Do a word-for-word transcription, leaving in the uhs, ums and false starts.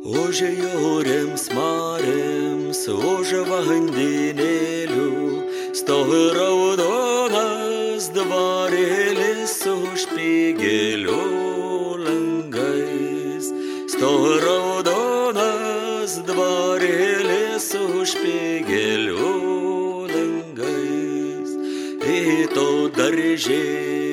Užėjorėms marėms, už vandenėlių, stovi raudonas dvarėlis su špygelių langais. Stovi raudonas dvarėlis su špygelių langais. Į to daržėlį